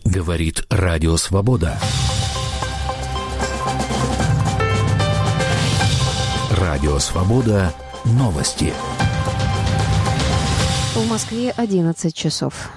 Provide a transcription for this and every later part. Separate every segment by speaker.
Speaker 1: Говорит Радио Свобода. Радио Свобода. Новости.
Speaker 2: В Москве 11 часов.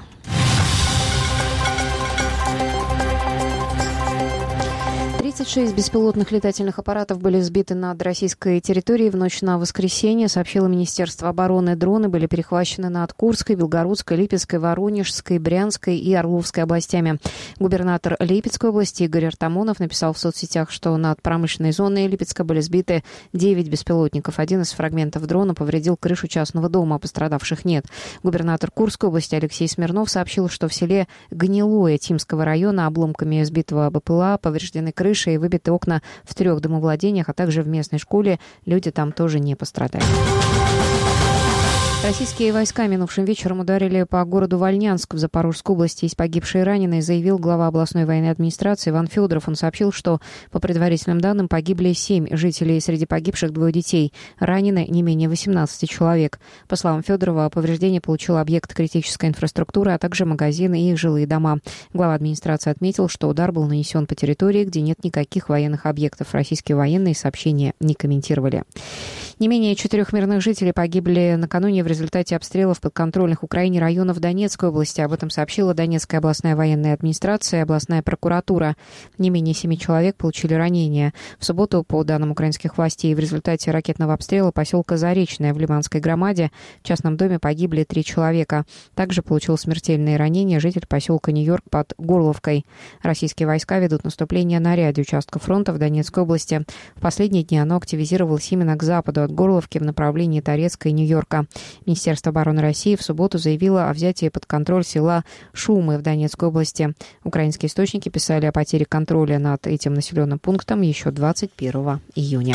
Speaker 2: Шесть беспилотных летательных аппаратов были сбиты над российской территорией в ночь на воскресенье, сообщило Министерство обороны. Дроны были перехвачены над Курской, Белгородской, Липецкой, Воронежской, Брянской и Орловской областями. Губернатор Липецкой области Игорь Артамонов написал в соцсетях, что над промышленной зоной Липецка были сбиты 9 беспилотников. Один из фрагментов дрона повредил крышу частного дома, пострадавших нет. Губернатор Курской области Алексей Смирнов сообщил, что в селе Гнилое Тимского района обломками сбитого БПЛА повреждены крыши и выбиты окна в 3 домовладениях, а также в местной школе. Люди там тоже не пострадали. Российские войска минувшим вечером ударили по городу Вольнянск в Запорожской области. Есть погибшие и раненые, заявил глава областной военной администрации Иван Федоров. Он сообщил, что по предварительным данным погибли 7 жителей, среди погибших 2 детей. Ранены не менее 18 человек. По словам Федорова, повреждения получил объект критической инфраструктуры, а также магазины и их жилые дома. Глава администрации отметил, что удар был нанесен по территории, где нет никаких военных объектов. Российские военные сообщения не комментировали. Не менее 4 мирных жителей погибли накануне в результате обстрелов подконтрольных Украине районов Донецкой области. Об этом сообщила Донецкая областная военная администрация и областная прокуратура. Не менее 7 человек получили ранения. В субботу, по данным украинских властей, в результате ракетного обстрела поселка Заречное в Лиманской громаде в частном доме погибли 3 человека. Также получил смертельные ранения житель поселка Нью-Йорк под Горловкой. Российские войска ведут наступление на ряде участков фронта в Донецкой области. В последние дни оно активизировалось именно к западу от Горловки в направлении Торецка и Нью-Йорка. Министерство обороны России в субботу заявило о взятии под контроль села Шумы в Донецкой области. Украинские источники писали о потере контроля над этим населенным пунктом еще 21 июня.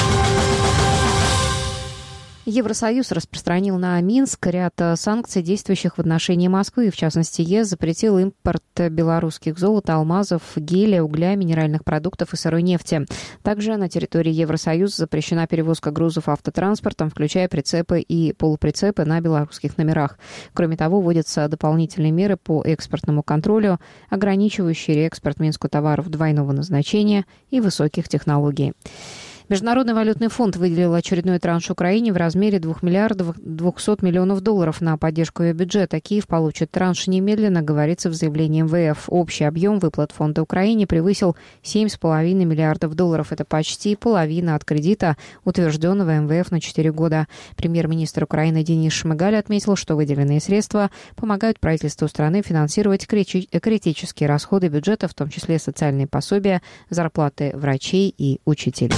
Speaker 2: Евросоюз распространил на Минск ряд санкций, действующих в отношении Москвы. В частности, ЕС запретил импорт белорусских золота, алмазов, геля, угля, минеральных продуктов и сырой нефти. Также на территории Евросоюза запрещена перевозка грузов автотранспортом, включая прицепы и полуприцепы на белорусских номерах. Кроме того, вводятся дополнительные меры по экспортному контролю, ограничивающие реэкспорт Минску товаров двойного назначения и высоких технологий. Международный валютный фонд выделил очередной транш Украине в размере 2 миллиардов 200 миллионов долларов на поддержку ее бюджета. Киев получит транш немедленно, говорится в заявлении МВФ. Общий объем выплат фонда Украине превысил 7,5 миллиардов долларов. Это почти половина от кредита, утвержденного МВФ на 4 года. Премьер-министр Украины Денис Шмыгаль отметил, что выделенные средства помогают правительству страны финансировать критические расходы бюджета, в том числе социальные пособия, зарплаты врачей и учителей.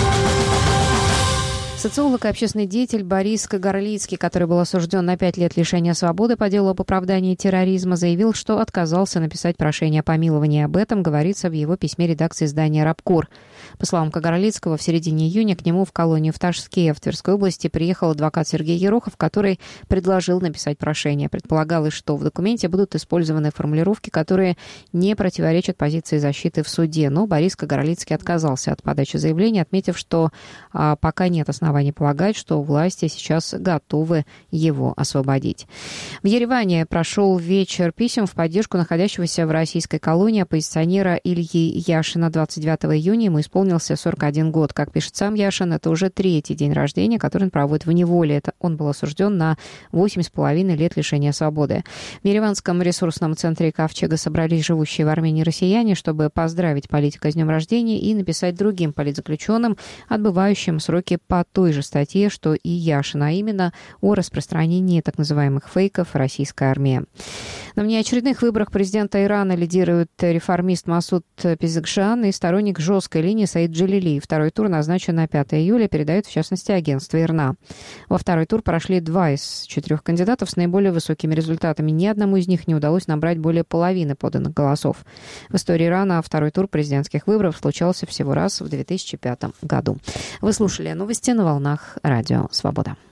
Speaker 2: Социолог и общественный деятель Борис Кагарлицкий, который был осужден на 5 лет лишения свободы по делу об оправдании терроризма, заявил, что отказался написать прошение о помиловании. Об этом говорится в его письме редакции издания «Рабкор». По словам Кагарлицкого, в середине июня к нему в колонию в Ташске в Тверской области приехал адвокат Сергей Ерохов, который предложил написать прошение. Предполагалось, что в документе будут использованы формулировки, которые не противоречат позиции защиты в суде. Но Борис Кагарлицкий отказался от подачи заявления, отметив, что пока нет оснований полагать, что власти сейчас готовы его освободить. В Ереване прошел вечер писем в поддержку находящегося в российской колонии оппозиционера Ильи Яшина. 29 июня ему исполнился 41 год. Как пишет сам Яшин, это уже 3-й день рождения, который он проводит в неволе. Он был осужден на 8,5 лет лишения свободы. В Ереванском ресурсном центре Ковчега собрались живущие в Армении россияне, чтобы поздравить политика с днем рождения и написать другим политзаключенным, отбывающим сроки по той же статье, что и Яшин, а именно о распространении так называемых фейков российской армии. На внеочередных выборах президента Ирана лидирует реформист Масуд Пезешкиан и сторонник жесткой линии Саид Джалили. Второй тур назначен на 5 июля, передает в частности агентство ИРНА. Во второй тур прошли 2 из 4 кандидатов с наиболее высокими результатами. Ни одному из них не удалось набрать более половины поданных голосов. В истории Ирана второй тур президентских выборов случался всего раз в 2005 году. Вы слушали новости на волнах Радио Свобода.